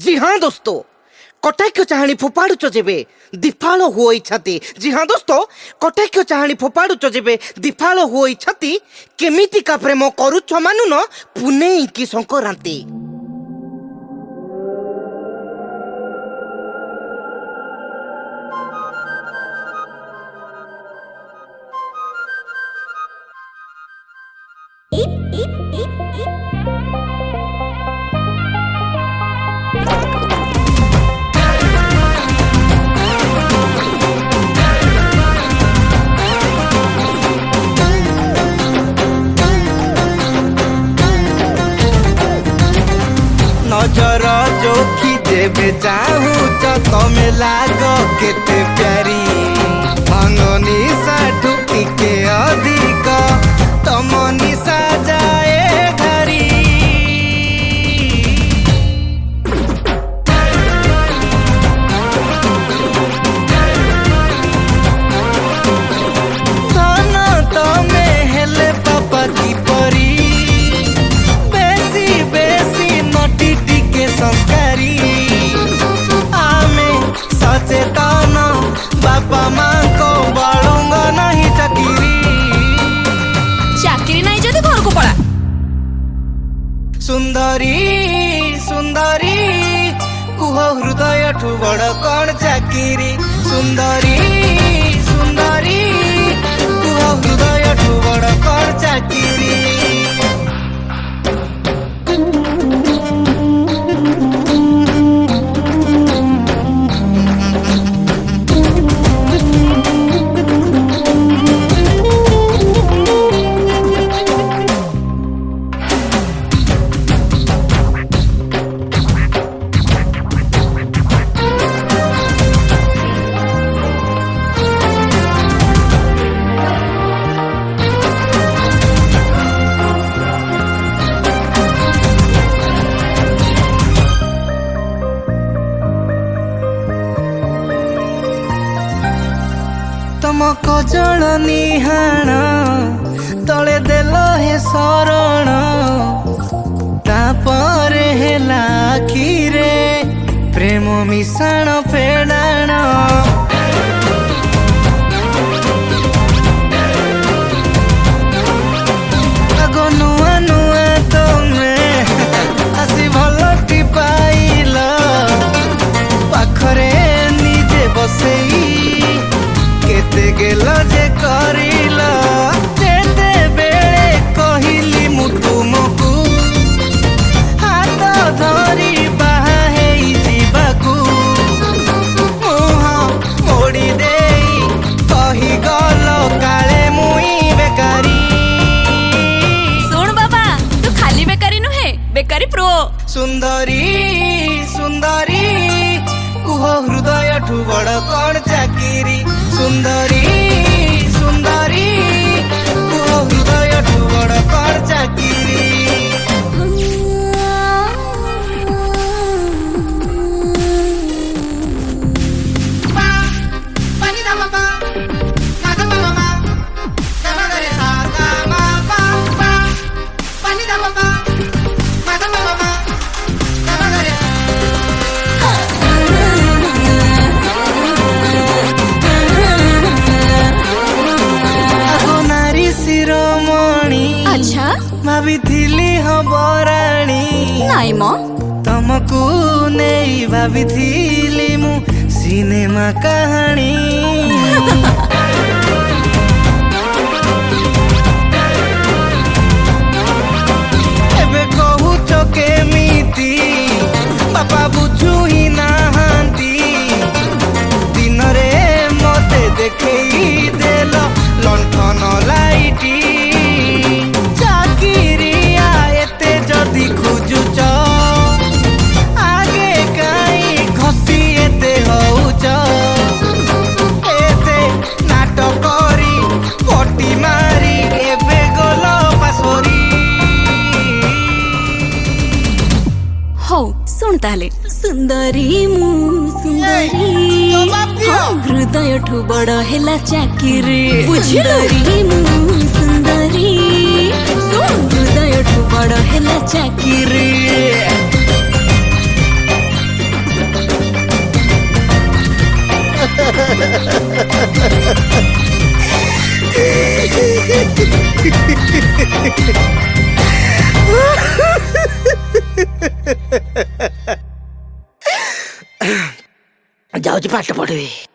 जी हाँ दोस्तों, कटाक्ष चाहाणी फोपाड़ुच जेबे दिफाल हुई छाती। जी हाँ दोस्तों, कटाक्ष चाहाणी फोपाड़ुच जेबे दिफाल हुई छाती। केमिति का प्रेम करुछ मानुन पुनेई की संक्रांति। नजर जोखी देवे चाहू तो तमे लागो केते प्यारी। अंगनी साठू टिके अधिक तम निशा जाए घरी। धन तमे हेले पापा की परी। बेसी बेसी नटी टिके संस्कारी। आमे सचेतन बापा माँ को बालुंग नहीं चाकिरी। चाकरी नहीं जदि घर को पड़ा। सुंदरी सुंदरी कुह हृदय ठू बड़ कौन चाकिरी। सुंदरी सुंदरी कुह हृदय ठू बड़ कौन चाकिरी। तम कजल निहाण तले देल हे शरण। तापरे हेला आखिरे प्रेम मिशाण फेडाण। आगो नुआ नुआ तमे आसी भलटी पाइल। पाखरे निजे बसेई केते गेल जे करिल। जेते बेले कहिली मु तुमकू हाथ धरी बाहा हेई जीवाकू। मुह मोड़ी देई कही गल काले मुई बेकारी। सुन बाबा, तू खाली बेकारी नुहे, बेकारी प्रो। सुंदरी सुंदरी कुह हृदय ठू बड़ कौन चाकिरी। सुंदरी सुंदरी कुह हृदय ठू बड़ कौन चाकिरी। अच्छा भाभी हबराणी नाई मो तमकू नहीं भाभी मु सिनेमा कहानी। एबे कहूच केमिति बापा बुझू ही नाहांती। दिन रे मते देखई देल लंठन लाइटी। चाकिरिया एते जदि खोजुच आगे काई घसी एते होउच। एते नाटक करी पटी मारी एबे गल पासोरी। हो सुन ताले। सुंदरी मु सुंदरी हृदय ठू बड़ हेला चाकिरी। सुंदरी मु सुंदरी हृदय ठू बड़ हेला चाकिरी। जाऊँ पाठ पढ़ी।